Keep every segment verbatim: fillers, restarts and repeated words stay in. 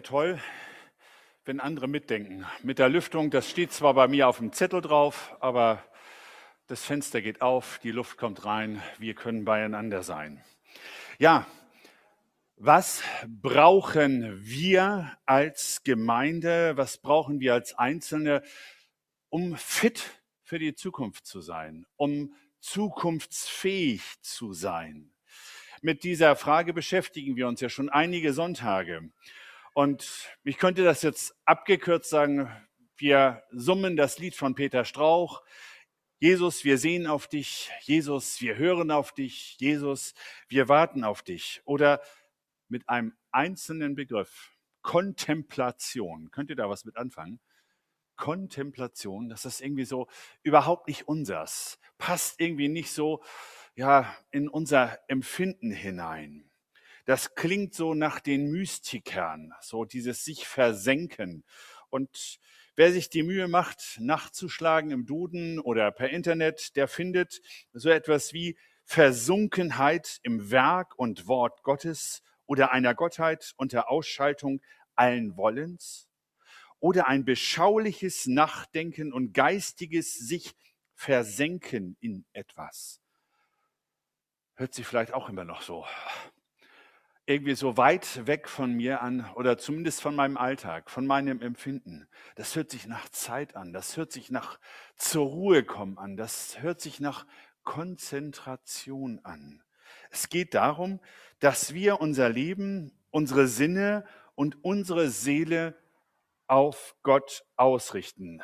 toll, wenn andere mitdenken. Mit der Lüftung, das steht zwar bei mir auf dem Zettel drauf, aber das Fenster geht auf, die Luft kommt rein, wir können beieinander sein. Ja, was brauchen wir als Gemeinde, was brauchen wir als Einzelne, um fit für die Zukunft zu sein, um zukunftsfähig zu sein? Mit dieser Frage beschäftigen wir uns ja schon einige Sonntage. Und ich könnte das jetzt abgekürzt sagen, wir summen das Lied von Peter Strauch. Jesus, wir sehen auf dich. Jesus, wir hören auf dich. Jesus, wir warten auf dich. Oder mit einem einzelnen Begriff, Kontemplation. Könnt ihr da was mit anfangen? Kontemplation, das ist irgendwie so überhaupt nicht unsers. Passt irgendwie nicht so, ja, in unser Empfinden hinein. Das klingt so nach den Mystikern, so dieses sich versenken. Und wer sich die Mühe macht, nachzuschlagen im Duden oder per Internet, der findet so etwas wie Versunkenheit im Werk und Wort Gottes oder einer Gottheit unter Ausschaltung allen Wollens oder ein beschauliches Nachdenken und geistiges sich versenken in etwas. Hört sich vielleicht auch immer noch so irgendwie so weit weg von mir an oder zumindest von meinem Alltag, von meinem Empfinden. Das hört sich nach Zeit an, das hört sich nach zur Ruhe kommen an, das hört sich nach Konzentration an. Es geht darum, dass wir unser Leben, unsere Sinne und unsere Seele auf Gott ausrichten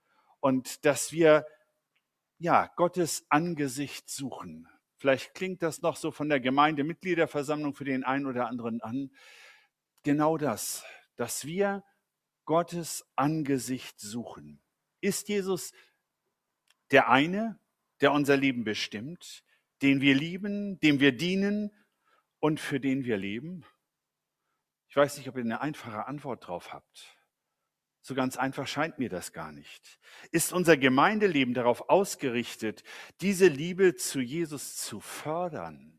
und dass wir ja Gottes Angesicht suchen. Vielleicht klingt das noch so von der Gemeindemitgliederversammlung für den einen oder anderen an. Genau das, dass wir Gottes Angesicht suchen. Ist Jesus der eine, der unser Leben bestimmt, den wir lieben, dem wir dienen und für den wir leben? Ich weiß nicht, ob ihr eine einfache Antwort drauf habt. So ganz einfach scheint mir das gar nicht. Ist unser Gemeindeleben darauf ausgerichtet, diese Liebe zu Jesus zu fördern?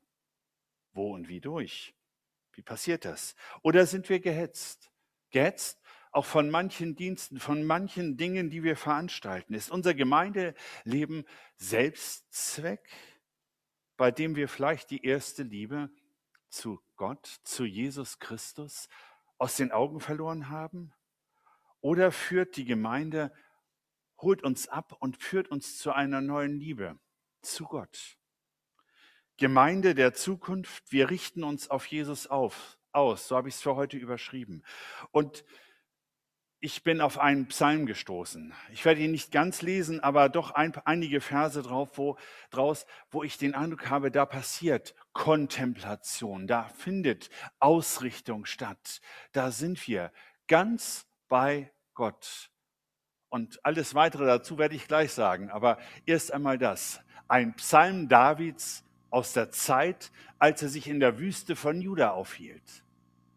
Wo und wie durch? Wie passiert das? Oder sind wir gehetzt? Gehetzt auch von manchen Diensten, von manchen Dingen, die wir veranstalten. Ist unser Gemeindeleben Selbstzweck, bei dem wir vielleicht die erste Liebe zu Gott, zu Jesus Christus aus den Augen verloren haben? Oder führt die Gemeinde, holt uns ab und führt uns zu einer neuen Liebe, zu Gott? Gemeinde der Zukunft, wir richten uns auf Jesus auf, aus, so habe ich es für heute überschrieben. Und ich bin auf einen Psalm gestoßen. Ich werde ihn nicht ganz lesen, aber doch ein, einige Verse drauf, wo, draus, wo ich den Eindruck habe, da passiert Kontemplation, da findet Ausrichtung statt. Da sind wir ganz bei Gott. Und alles weitere dazu werde ich gleich sagen. Aber erst einmal das. Ein Psalm Davids aus der Zeit, als er sich in der Wüste von Juda aufhielt.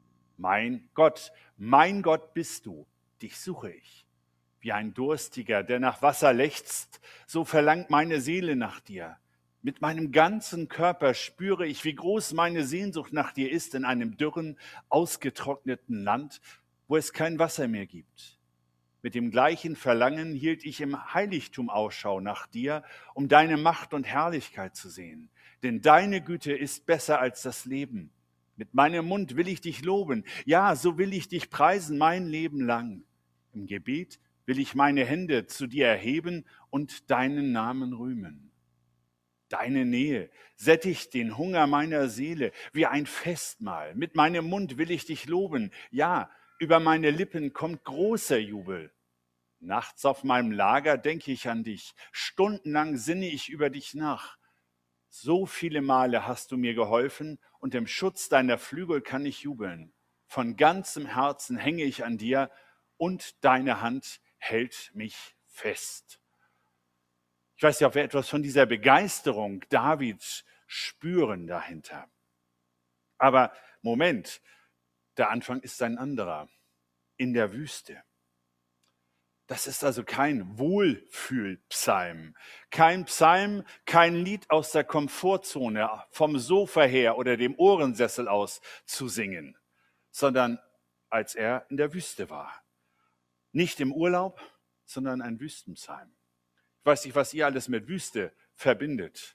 Mein Gott, mein Gott bist du, dich suche ich. Wie ein Durstiger, der nach Wasser lechzt, so verlangt meine Seele nach dir. Mit meinem ganzen Körper spüre ich, wie groß meine Sehnsucht nach dir ist in einem dürren, ausgetrockneten Land, wo es kein Wasser mehr gibt. Mit dem gleichen Verlangen hielt ich im Heiligtum Ausschau nach dir, um deine Macht und Herrlichkeit zu sehen. Denn deine Güte ist besser als das Leben. Mit meinem Mund will ich dich loben. Ja, so will ich dich preisen mein Leben lang. Im Gebet will ich meine Hände zu dir erheben und deinen Namen rühmen. Deine Nähe sättigt den Hunger meiner Seele wie ein Festmahl. Mit meinem Mund will ich dich loben. Ja, über meine Lippen kommt großer Jubel. Nachts auf meinem Lager denke ich an dich. Stundenlang sinne ich über dich nach. So viele Male hast du mir geholfen und im Schutz deiner Flügel kann ich jubeln. Von ganzem Herzen hänge ich an dir und deine Hand hält mich fest. Ich weiß ja, ob wir etwas von dieser Begeisterung Davids spüren dahinter. Aber Moment, der Anfang ist ein anderer. In der Wüste. Das ist also kein Wohlfühlpsalm, kein Psalm, kein Lied aus der Komfortzone, vom Sofa her oder dem Ohrensessel aus zu singen, sondern als er in der Wüste war. Nicht im Urlaub, sondern ein Wüstenpsalm. Ich weiß nicht, was ihr alles mit Wüste verbindet.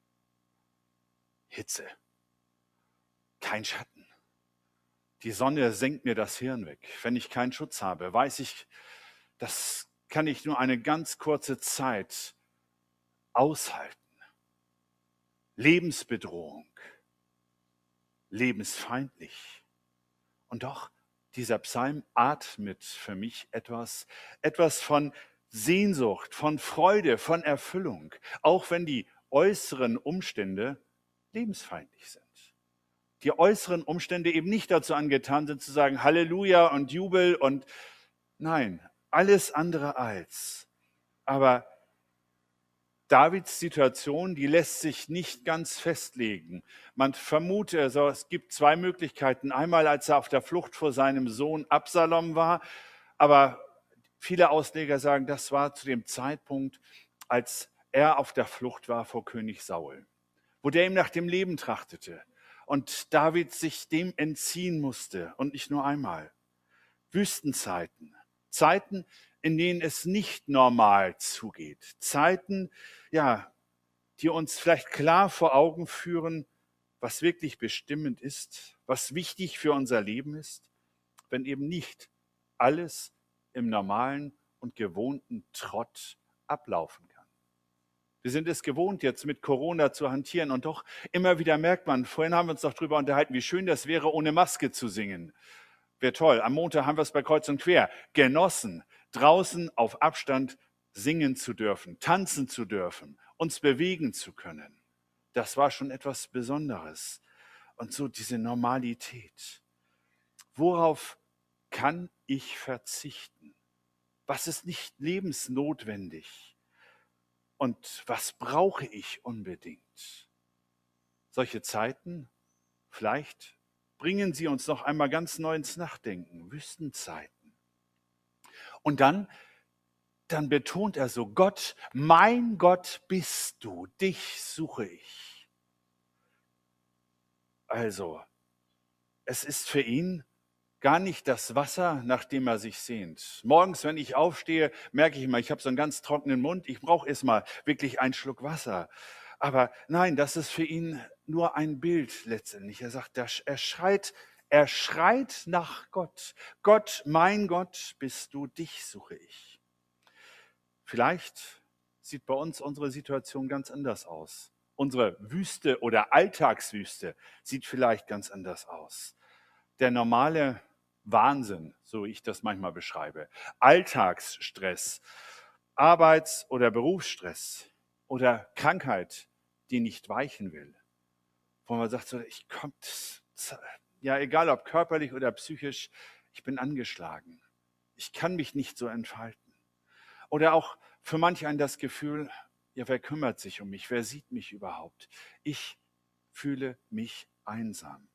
Hitze, kein Schatten. Die Sonne senkt mir das Hirn weg. Wenn ich keinen Schutz habe, weiß ich, das kann ich nur eine ganz kurze Zeit aushalten. Lebensbedrohung, lebensfeindlich. Und doch, dieser Psalm atmet für mich etwas, etwas von Sehnsucht, von Freude, von Erfüllung, auch wenn die äußeren Umstände lebensfeindlich sind. Die äußeren Umstände eben nicht dazu angetan sind, zu sagen Halleluja und Jubel und nein, alles andere als. Aber Davids Situation, die lässt sich nicht ganz festlegen. Man vermutet, also es gibt zwei Möglichkeiten. Einmal, als er auf der Flucht vor seinem Sohn Absalom war, aber viele Ausleger sagen, das war zu dem Zeitpunkt, als er auf der Flucht war vor König Saul, wo der ihm nach dem Leben trachtete und David sich dem entziehen musste und nicht nur einmal. Wüstenzeiten, Zeiten, in denen es nicht normal zugeht. Zeiten, ja, die uns vielleicht klar vor Augen führen, was wirklich bestimmend ist, was wichtig für unser Leben ist, wenn eben nicht alles im normalen und gewohnten Trott ablaufen kann. Wir sind es gewohnt, jetzt mit Corona zu hantieren und doch immer wieder merkt man, vorhin haben wir uns doch darüber unterhalten, wie schön das wäre, ohne Maske zu singen. Wäre toll. Am Montag haben wir es bei Kreuz und Quer genossen, draußen auf Abstand singen zu dürfen, tanzen zu dürfen, uns bewegen zu können. Das war schon etwas Besonderes. Und so diese Normalität. Worauf kann ich verzichten? Was ist nicht lebensnotwendig? Und was brauche ich unbedingt? Solche Zeiten, vielleicht bringen sie uns noch einmal ganz neu ins Nachdenken. Wüstenzeiten. Und dann, dann betont er so, Gott, mein Gott bist du, dich suche ich. Also, es ist für ihn gar nicht das Wasser, nach dem er sich sehnt. Morgens, wenn ich aufstehe, merke ich immer, ich habe so einen ganz trockenen Mund, ich brauche erstmal wirklich einen Schluck Wasser. Aber nein, das ist für ihn nur ein Bild letztendlich. Er sagt, er schreit, er schreit nach Gott. Gott, mein Gott, bist du, dich suche ich. Vielleicht sieht bei uns unsere Situation ganz anders aus. Unsere Wüste oder Alltagswüste sieht vielleicht ganz anders aus. Der normale Wahnsinn, so ich das manchmal beschreibe, Alltagsstress, Arbeits- oder Berufsstress oder Krankheit, die nicht weichen will, wo man sagt, so, ich komme, ja egal ob körperlich oder psychisch, ich bin angeschlagen, ich kann mich nicht so entfalten. Oder auch für manch einen das Gefühl, ja, wer kümmert sich um mich, wer sieht mich überhaupt? Ich fühle mich einsam.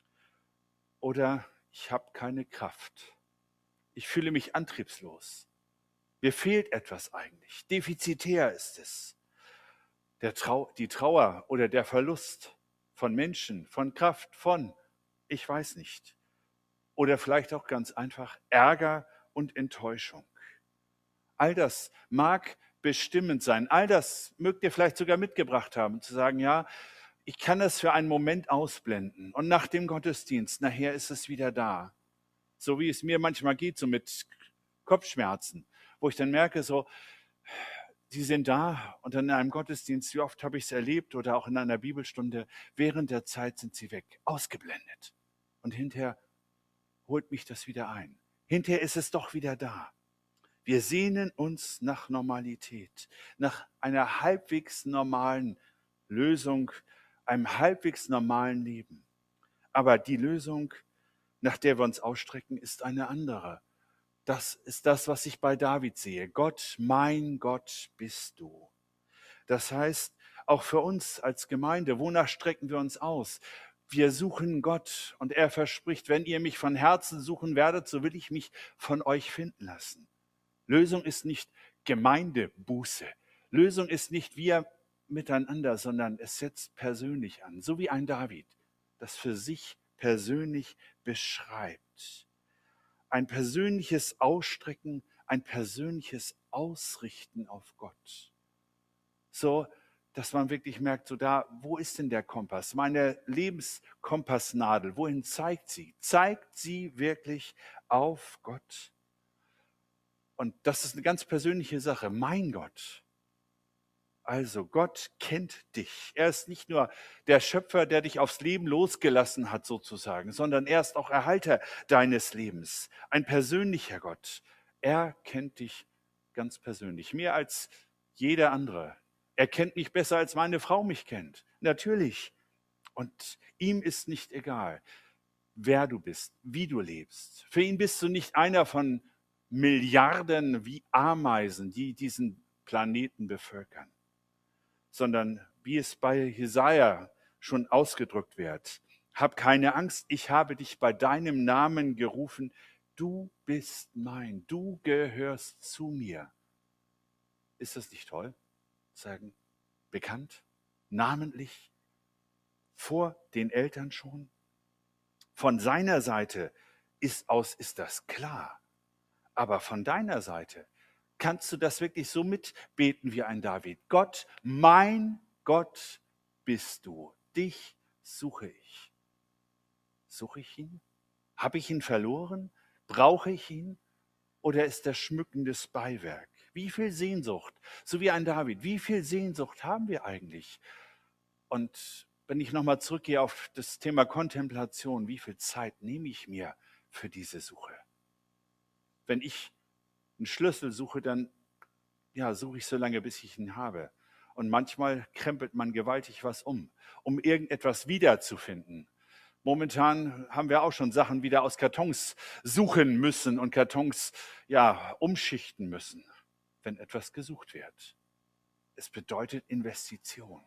Oder ich habe keine Kraft. Ich fühle mich antriebslos. Mir fehlt etwas eigentlich. Defizitär ist es. Der Trau- die Trauer oder der Verlust von Menschen, von Kraft, von, ich weiß nicht. Oder vielleicht auch ganz einfach Ärger und Enttäuschung. All das mag bestimmend sein. All das mögt ihr vielleicht sogar mitgebracht haben, zu sagen, ja, ich kann das für einen Moment ausblenden. Und nach dem Gottesdienst, nachher ist es wieder da. So wie es mir manchmal geht, so mit Kopfschmerzen, wo ich dann merke, so, die sind da und dann in einem Gottesdienst, wie oft habe ich es erlebt oder auch in einer Bibelstunde, während der Zeit sind sie weg, ausgeblendet. Und hinterher holt mich das wieder ein. Hinterher ist es doch wieder da. Wir sehnen uns nach Normalität, nach einer halbwegs normalen Lösung, einem halbwegs normalen Leben. Aber die Lösung, nach der wir uns ausstrecken, ist eine andere. Das ist das, was ich bei David sehe. Gott, mein Gott bist du. Das heißt, auch für uns als Gemeinde, wonach strecken wir uns aus? Wir suchen Gott und er verspricht, wenn ihr mich von Herzen suchen werdet, so will ich mich von euch finden lassen. Lösung ist nicht Gemeindebuße. Lösung ist nicht wir miteinander, sondern es setzt persönlich an, so wie ein David, das für sich persönlich beschreibt. ein persönliches Ausstrecken, ein persönliches Ausrichten auf Gott. So, dass man wirklich merkt, so da, wo ist denn der Kompass? Meine Lebenskompassnadel, wohin zeigt sie? Zeigt sie wirklich auf Gott? Und das ist eine ganz persönliche Sache. Mein Gott. Also Gott kennt dich. Er ist nicht nur der Schöpfer, der dich aufs Leben losgelassen hat sozusagen, sondern er ist auch Erhalter deines Lebens. Ein persönlicher Gott. Er kennt dich ganz persönlich, mehr als jeder andere. Er kennt mich besser, als meine Frau mich kennt. Natürlich. Und ihm ist nicht egal, wer du bist, wie du lebst. Für ihn bist du nicht einer von Milliarden wie Ameisen, die diesen Planeten bevölkern, sondern wie es bei Jesaja schon ausgedrückt wird. Hab keine Angst, ich habe dich bei deinem Namen gerufen. Du bist mein, du gehörst zu mir. Ist das nicht toll? Sagen, bekannt, namentlich, vor den Eltern schon. Von seiner Seite ist aus, ist das klar. Aber von deiner Seite kannst du das wirklich so mitbeten wie ein David. Gott, mein Gott bist du. Dich suche ich. Suche ich ihn? Habe ich ihn verloren? Brauche ich ihn? Oder ist er schmückendes Beiwerk? Wie viel Sehnsucht, so wie ein David, wie viel Sehnsucht haben wir eigentlich? Und wenn ich nochmal zurückgehe auf das Thema Kontemplation, wie viel Zeit nehme ich mir für diese Suche? Wenn ich einen Schlüssel suche, dann ja, suche ich so lange, bis ich ihn habe. Und manchmal krempelt man gewaltig was um, um irgendetwas wiederzufinden. Momentan haben wir auch schon Sachen wieder aus Kartons suchen müssen und Kartons ja, umschichten müssen, wenn etwas gesucht wird. Es bedeutet Investition.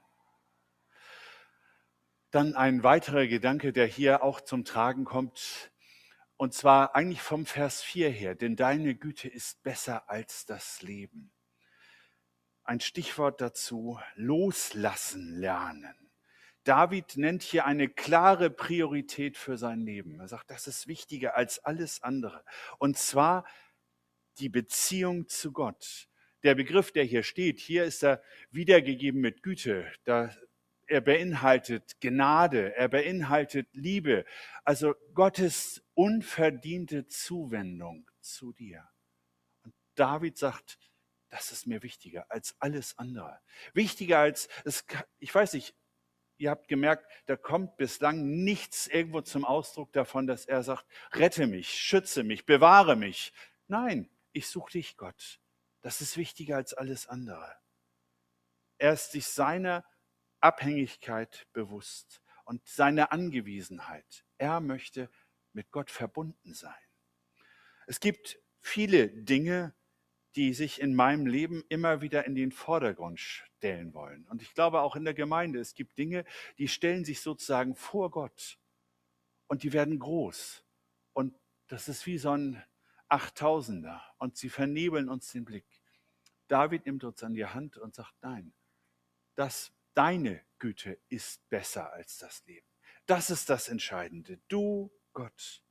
Dann ein weiterer Gedanke, der hier auch zum Tragen kommt, und zwar eigentlich vom Vers vier her, denn deine Güte ist besser als das Leben. Ein Stichwort dazu, loslassen lernen. David nennt hier eine klare Priorität für sein Leben. Er sagt, das ist wichtiger als alles andere. Und zwar die Beziehung zu Gott. Der Begriff, der hier steht, hier ist er wiedergegeben mit Güte. Da, er beinhaltet Gnade, er beinhaltet Liebe. Also Gottes unverdiente Zuwendung zu dir. Und David sagt, das ist mir wichtiger als alles andere. Wichtiger als, es, ich weiß nicht, ihr habt gemerkt, da kommt bislang nichts irgendwo zum Ausdruck davon, dass er sagt, rette mich, schütze mich, bewahre mich. Nein, ich suche dich, Gott. Das ist wichtiger als alles andere. Er ist sich seiner Abhängigkeit bewusst und seiner Angewiesenheit. Er möchte mit Gott verbunden sein. Es gibt viele Dinge, die sich in meinem Leben immer wieder in den Vordergrund stellen wollen. Und ich glaube auch in der Gemeinde, es gibt Dinge, die stellen sich sozusagen vor Gott und die werden groß. Und das ist wie so ein Achttausender und sie vernebeln uns den Blick. David nimmt uns an die Hand und sagt, nein, das, deine Güte ist besser als das Leben. Das ist das Entscheidende. Du, Gott.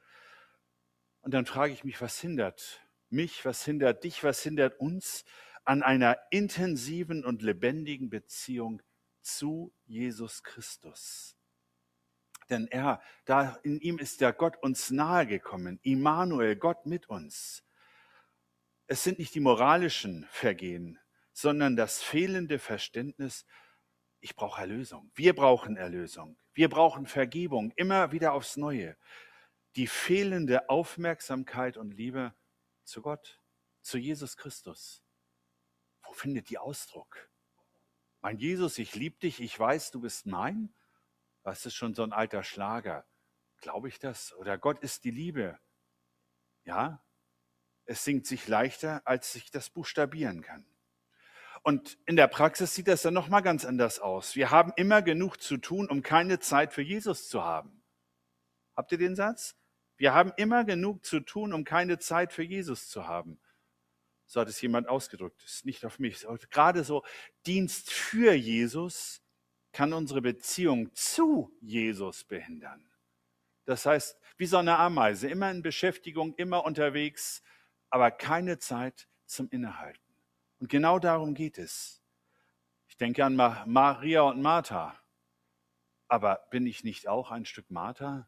Und dann frage ich mich, was hindert mich, was hindert dich, was hindert uns an einer intensiven und lebendigen Beziehung zu Jesus Christus? Denn er, da in ihm ist der Gott uns nahegekommen, Immanuel, Gott mit uns. Es sind nicht die moralischen Vergehen, sondern das fehlende Verständnis, ich brauche Erlösung. Wir brauchen Erlösung. Wir brauchen Vergebung, immer wieder aufs Neue. Die fehlende Aufmerksamkeit und Liebe zu Gott, zu Jesus Christus. Wo findet die Ausdruck? Mein Jesus, ich liebe dich, ich weiß, du bist mein. Das ist schon so ein alter Schlager. Glaube ich das? Oder Gott ist die Liebe. Ja, es singt sich leichter, als ich das buchstabieren kann. Und in der Praxis sieht das dann nochmal ganz anders aus. Wir haben immer genug zu tun, um keine Zeit für Jesus zu haben. Habt ihr den Satz? Wir haben immer genug zu tun, um keine Zeit für Jesus zu haben. So hat es jemand ausgedrückt. Das ist nicht auf mich. Gerade so Dienst für Jesus kann unsere Beziehung zu Jesus behindern. Das heißt, wie so eine Ameise, immer in Beschäftigung, immer unterwegs, aber keine Zeit zum Innehalten. Und genau darum geht es. Ich denke an Ma- Maria und Martha. Aber bin ich nicht auch ein Stück Martha?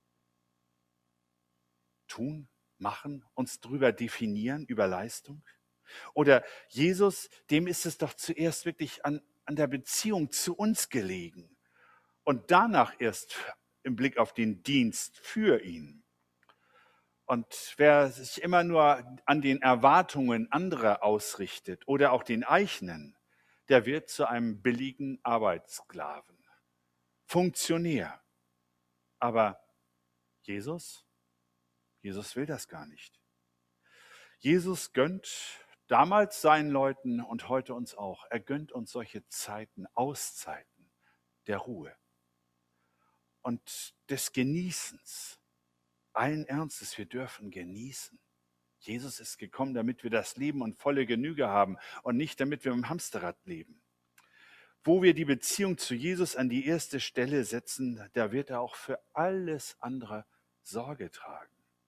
Tun, machen, uns drüber definieren, über Leistung? Oder Jesus, dem ist es doch zuerst wirklich an, an der Beziehung zu uns gelegen und danach erst im Blick auf den Dienst für ihn. Und wer sich immer nur an den Erwartungen anderer ausrichtet oder auch den eigenen, der wird zu einem billigen Arbeitssklaven, Funktionär. Aber Jesus, Jesus will das gar nicht. Jesus gönnt damals seinen Leuten und heute uns auch. Er gönnt uns solche Zeiten, Auszeiten der Ruhe und des Genießens. Allen Ernstes, wir dürfen genießen. Jesus ist gekommen, damit wir das Leben und volle Genüge haben und nicht damit wir im Hamsterrad leben. Wo wir die Beziehung zu Jesus an die erste Stelle setzen, da wird er auch für alles andere Sorge tragen.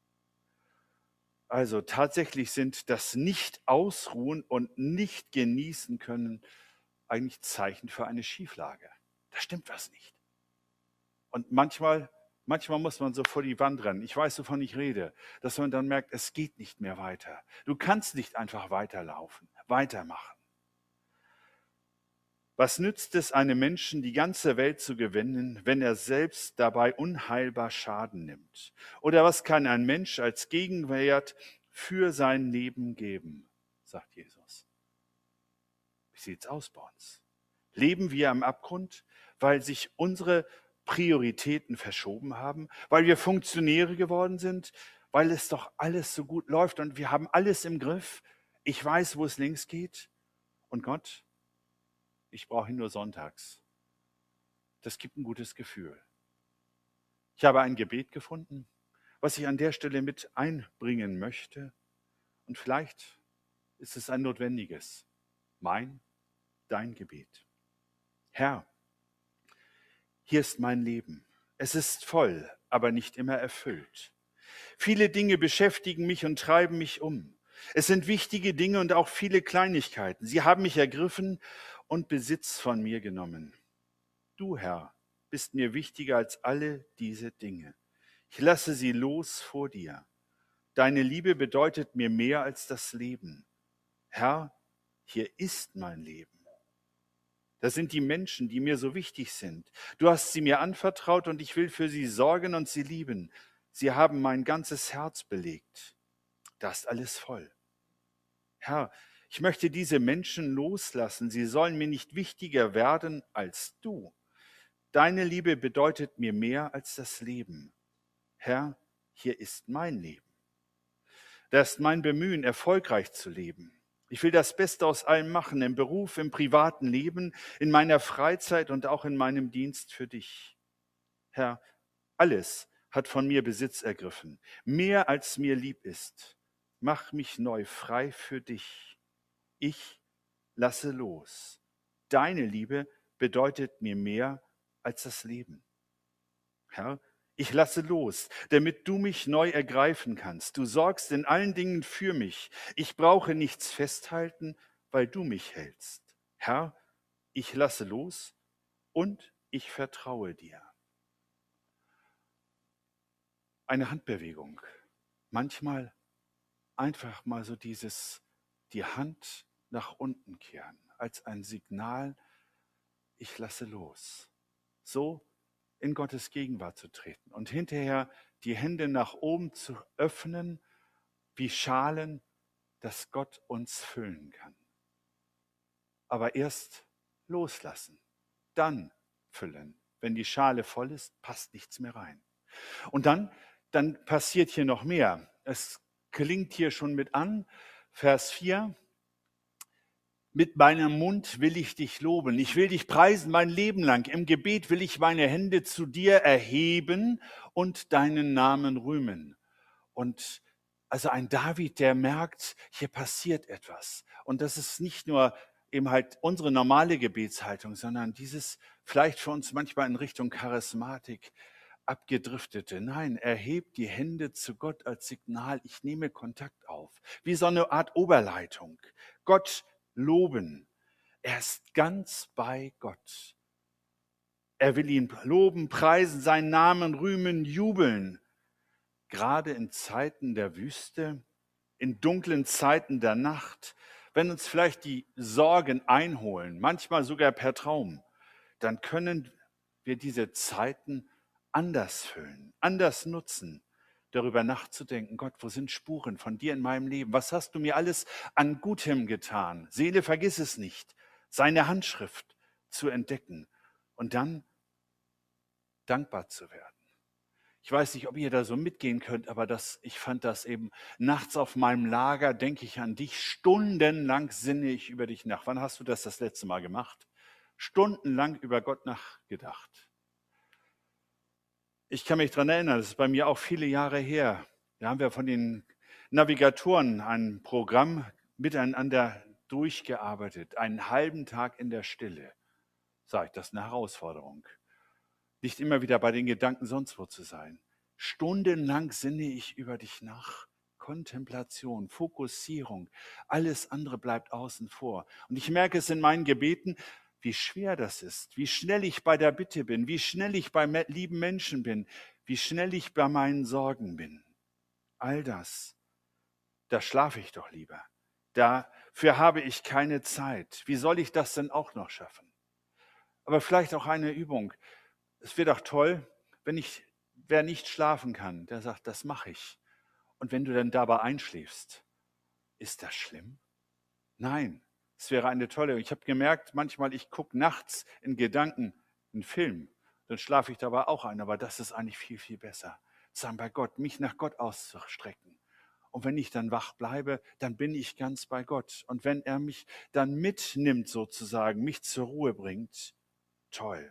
Also tatsächlich sind das Nicht-Ausruhen und Nicht-Genießen können eigentlich Zeichen für eine Schieflage. Da stimmt was nicht. Und manchmal, manchmal muss man so vor die Wand rennen. Ich weiß, wovon ich rede. Dass man dann merkt, es geht nicht mehr weiter. Du kannst nicht einfach weiterlaufen, weitermachen. Was nützt es einem Menschen, die ganze Welt zu gewinnen, wenn er selbst dabei unheilbar Schaden nimmt? Oder was kann ein Mensch als Gegenwert für sein Leben geben, sagt Jesus. Wie sieht's aus bei uns? Leben wir am Abgrund, weil sich unsere Prioritäten verschoben haben, weil wir Funktionäre geworden sind, weil es doch alles so gut läuft und wir haben alles im Griff? Ich weiß, wo es links geht. Und Gott? Ich brauche ihn nur sonntags. Das gibt ein gutes Gefühl. Ich habe ein Gebet gefunden, was ich an der Stelle mit einbringen möchte. Und vielleicht ist es ein notwendiges. Mein, dein Gebet. Herr, hier ist mein Leben. Es ist voll, aber nicht immer erfüllt. Viele Dinge beschäftigen mich und treiben mich um. Es sind wichtige Dinge und auch viele Kleinigkeiten. Sie haben mich ergriffen und Besitz von mir genommen. Du, Herr, bist mir wichtiger als alle diese Dinge. Ich lasse sie los vor dir. Deine Liebe bedeutet mir mehr als das Leben. Herr, hier ist mein Leben. Das sind die Menschen, die mir so wichtig sind. Du hast sie mir anvertraut und ich will für sie sorgen und sie lieben. Sie haben mein ganzes Herz belegt. Da ist alles voll. Herr, ich möchte diese Menschen loslassen. Sie sollen mir nicht wichtiger werden als du. Deine Liebe bedeutet mir mehr als das Leben. Herr, hier ist mein Leben. Das ist mein Bemühen, erfolgreich zu leben. Ich will das Beste aus allem machen, im Beruf, im privaten Leben, in meiner Freizeit und auch in meinem Dienst für dich. Herr, alles hat von mir Besitz ergriffen, mehr als mir lieb ist. Mach mich neu frei für dich. Ich lasse los. Deine Liebe bedeutet mir mehr als das Leben. Herr, ich lasse los, damit du mich neu ergreifen kannst. Du sorgst in allen Dingen für mich. Ich brauche nichts festhalten, weil du mich hältst. Herr, ich lasse los und ich vertraue dir. Eine Handbewegung. Manchmal einfach mal so dieses, die Hand nach unten kehren, als ein Signal, ich lasse los. So in Gottes Gegenwart zu treten und hinterher die Hände nach oben zu öffnen, wie Schalen, dass Gott uns füllen kann. Aber erst loslassen, dann füllen. Wenn die Schale voll ist, passt nichts mehr rein. Und dann, dann passiert hier noch mehr. Es klingt hier schon mit an, Vers vier. Mit meinem Mund will ich dich loben. Ich will dich preisen mein Leben lang. Im Gebet will ich meine Hände zu dir erheben und deinen Namen rühmen. Und also ein David, der merkt, hier passiert etwas. Und das ist nicht nur eben halt unsere normale Gebetshaltung, sondern dieses vielleicht für uns manchmal in Richtung Charismatik. Abgedriftete. Nein, er hebt die Hände zu Gott als Signal, ich nehme Kontakt auf. Wie so eine Art Oberleitung. Gott loben. Er ist ganz bei Gott. Er will ihn loben, preisen, seinen Namen rühmen, jubeln. Gerade in Zeiten der Wüste, in dunklen Zeiten der Nacht, wenn uns vielleicht die Sorgen einholen, manchmal sogar per Traum, dann können wir diese Zeiten anders füllen, anders nutzen, darüber nachzudenken, Gott, wo sind Spuren von dir in meinem Leben? Was hast du mir alles an Gutem getan? Seele, vergiss es nicht, seine Handschrift zu entdecken und dann dankbar zu werden. Ich weiß nicht, ob ihr da so mitgehen könnt, aber das, ich fand das eben nachts auf meinem Lager, denke ich an dich, stundenlang sinne ich über dich nach. Wann hast du das das letzte Mal gemacht? Stundenlang über Gott nachgedacht. Ich kann mich daran erinnern, das ist bei mir auch viele Jahre her. Da haben wir von den Navigatoren ein Programm miteinander durchgearbeitet. Einen halben Tag in der Stille. Sag ich, das ist eine Herausforderung. Nicht immer wieder bei den Gedanken sonst wo zu sein. Stundenlang sinne ich über dich nach. Kontemplation, Fokussierung, alles andere bleibt außen vor. Und ich merke es in meinen Gebeten, wie schwer das ist, wie schnell ich bei der Bitte bin, wie schnell ich bei lieben Menschen bin, wie schnell ich bei meinen Sorgen bin. All das, da schlafe ich doch lieber. Dafür habe ich keine Zeit. Wie soll ich das denn auch noch schaffen? Aber vielleicht auch eine Übung. Es wäre doch toll, wenn ich, wer nicht schlafen kann, der sagt, das mache ich. Und wenn du dann dabei einschläfst, ist das schlimm? Nein, es wäre eine tolle. Ich habe gemerkt, manchmal, ich gucke nachts in Gedanken einen Film, dann schlafe ich dabei auch ein, aber das ist eigentlich viel, viel besser. Sagen bei Gott, mich nach Gott auszustrecken. Und wenn ich dann wach bleibe, dann bin ich ganz bei Gott. Und wenn er mich dann mitnimmt sozusagen, mich zur Ruhe bringt, toll.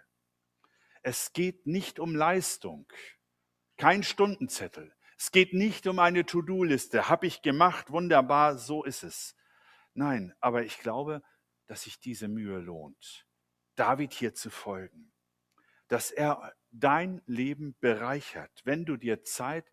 Es geht nicht um Leistung, kein Stundenzettel. Es geht nicht um eine To-Do-Liste. Habe ich gemacht, wunderbar, so ist es. Nein, aber ich glaube, dass sich diese Mühe lohnt, David hier zu folgen, dass er dein Leben bereichert, wenn du dir Zeit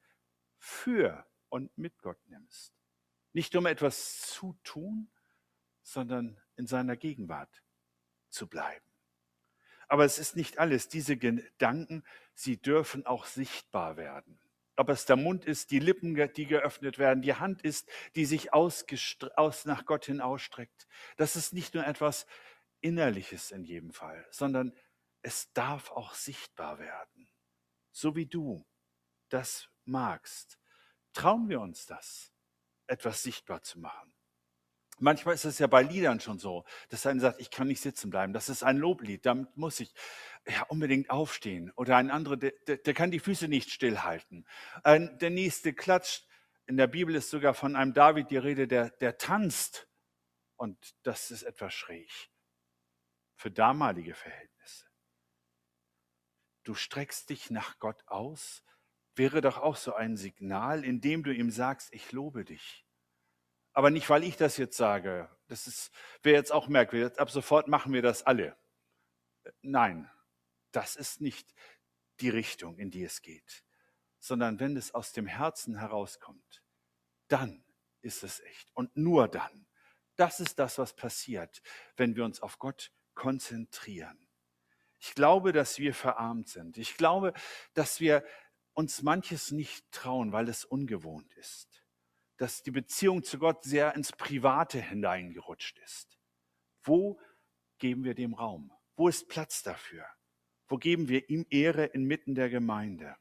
für und mit Gott nimmst. Nicht um etwas zu tun, sondern in seiner Gegenwart zu bleiben. Aber es ist nicht alles. Diese Gedanken, sie dürfen auch sichtbar werden. Ob es der Mund ist, die Lippen, die geöffnet werden, die Hand ist, die sich aus nach Gott hin ausstreckt. Das ist nicht nur etwas Innerliches in jedem Fall, sondern es darf auch sichtbar werden. So wie du das magst. Trauen wir uns das, etwas sichtbar zu machen. Manchmal ist es ja bei Liedern schon so, dass einer sagt, ich kann nicht sitzen bleiben. Das ist ein Loblied, damit muss ich ja unbedingt aufstehen. Oder ein anderer, der, der, der kann die Füße nicht stillhalten. Ein, der nächste klatscht. In der Bibel ist sogar von einem David die Rede, der, der tanzt. Und das ist etwas schräg für damalige Verhältnisse. Du streckst dich nach Gott aus, wäre doch auch so ein Signal, indem du ihm sagst, ich lobe dich. Aber nicht, weil ich das jetzt sage. Das ist, wäre jetzt auch merkwürdig. Ab sofort machen wir das alle. Nein, das ist nicht die Richtung, in die es geht. Sondern wenn es aus dem Herzen herauskommt, dann ist es echt. Und nur dann. Das ist das, was passiert, wenn wir uns auf Gott konzentrieren. Ich glaube, dass wir verarmt sind. Ich glaube, dass wir uns manches nicht trauen, weil es ungewohnt ist. Dass die Beziehung zu Gott sehr ins Private hineingerutscht ist. Wo geben wir dem Raum? Wo ist Platz dafür? Wo geben wir ihm Ehre inmitten der Gemeinde?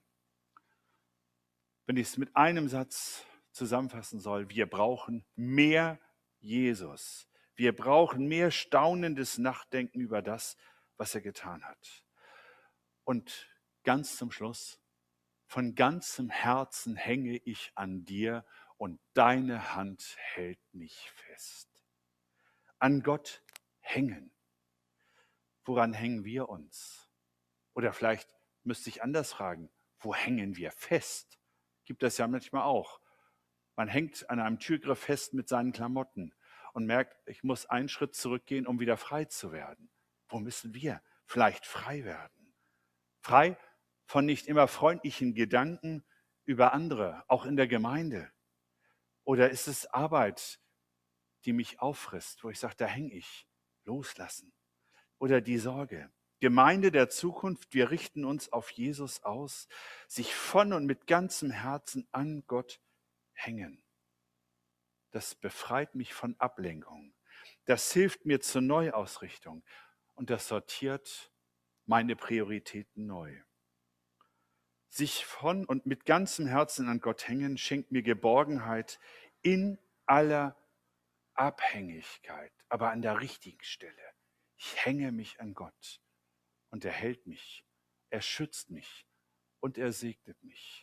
Wenn ich es mit einem Satz zusammenfassen soll, wir brauchen mehr Jesus. Wir brauchen mehr staunendes Nachdenken über das, was er getan hat. Und ganz zum Schluss, von ganzem Herzen hänge ich an dir und deine Hand hält mich fest. An Gott hängen. Woran hängen wir uns? Oder vielleicht müsste ich anders fragen, wo hängen wir fest? Gibt es ja manchmal auch. Man hängt an einem Türgriff fest mit seinen Klamotten und merkt, ich muss einen Schritt zurückgehen, um wieder frei zu werden. Wo müssen wir vielleicht frei werden? Frei von nicht immer freundlichen Gedanken über andere, auch in der Gemeinde? Oder ist es Arbeit, die mich auffrisst, wo ich sage, da hänge ich, loslassen? Oder die Sorge? Gemeinde der Zukunft, wir richten uns auf Jesus aus, sich von und mit ganzem Herzen an Gott hängen. Das befreit mich von Ablenkung. Das hilft mir zur Neuausrichtung und das sortiert meine Prioritäten neu. Sich von und mit ganzem Herzen an Gott hängen, schenkt mir Geborgenheit in aller Abhängigkeit, aber an der richtigen Stelle. Ich hänge mich an Gott und er hält mich, er schützt mich und er segnet mich.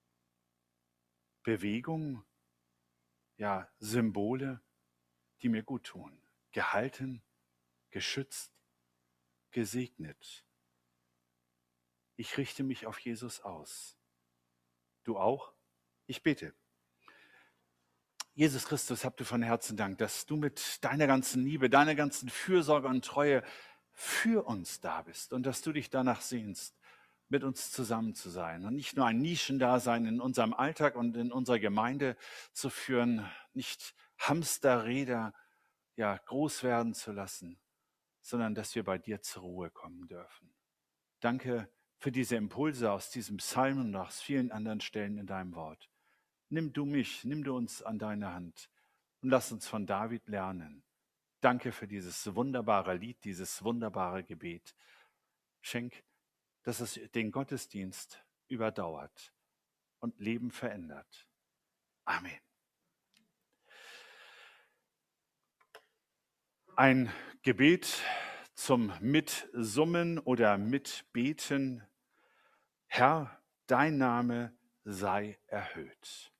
Bewegung, ja, Symbole, die mir gut tun. Gehalten, geschützt, gesegnet. Ich richte mich auf Jesus aus. Du auch? Ich bete. Jesus Christus, habt du von Herzen Dank, dass du mit deiner ganzen Liebe, deiner ganzen Fürsorge und Treue für uns da bist und dass du dich danach sehnst, mit uns zusammen zu sein und nicht nur ein Nischendasein in unserem Alltag und in unserer Gemeinde zu führen, nicht Hamsterräder ja, groß werden zu lassen, sondern dass wir bei dir zur Ruhe kommen dürfen. Danke für diese Impulse aus diesem Psalm und aus vielen anderen Stellen in deinem Wort. Nimm du mich, nimm du uns an deine Hand und lass uns von David lernen. Danke für dieses wunderbare Lied, dieses wunderbare Gebet. Schenk, dass es den Gottesdienst überdauert und Leben verändert. Amen. Ein Gebet zum Mitsummen oder Mitbeten. Herr, dein Name sei erhöht.